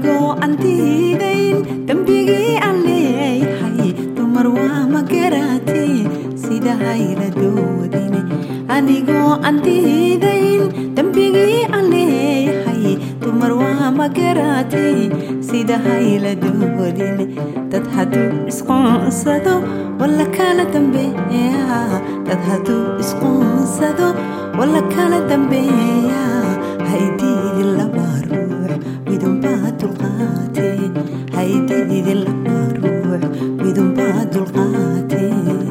anigoo aan diidayn dambigii aan leeyahay dumar waa ma garatay sida hayla doodine anigoo aan diidayn dambigii aan leeyahay dumar waa ma garatay sida hayla doodine dad hadduu isqoonsado walla kala dambeeya dad hadduu isqoonsado walla kala dambeeya haydiidi laba ruux midunbaa dulqaatee haydiidi laba ruux midunbaa dulqaatee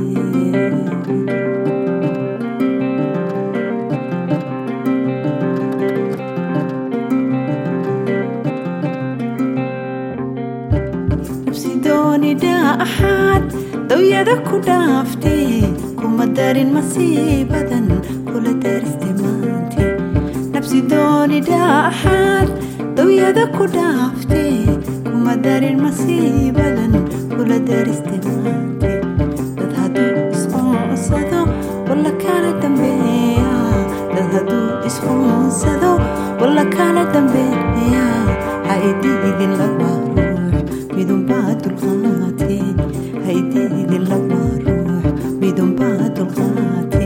nafsi dooni dhaaxaad dawyada ku dhaaftee kuma darin masiibadan kula dariste maante nafsi dooni dhaaxaad dawyada ku dhaaftee kuma darin masiibadan kula dariste maante dad hadduu isqoonsado walla kala dambeeya dad hadduu isqoonsado walla kala dambeeya haydiidin laba ruux midunbaa dulqaatee haydiidin laba ruux midunbaa dulqaatee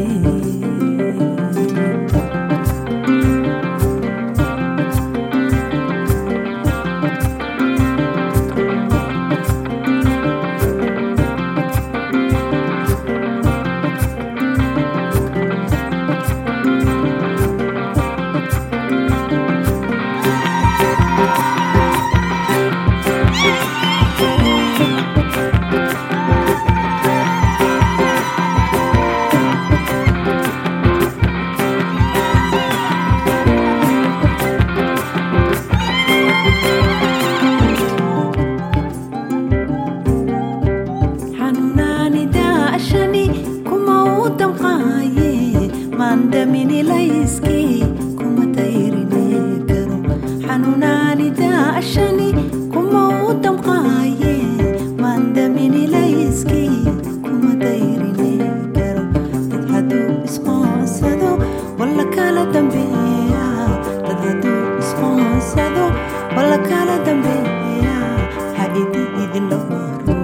mandamini layski kuma dayrine karo xanuunaani daashani kuma u damqaaye mandamini layski kuma dayrine karo dad hadduu isqoonsado walla kala dambeeya dad hadduu isqoonsado walla kala dambeeya ha idin laba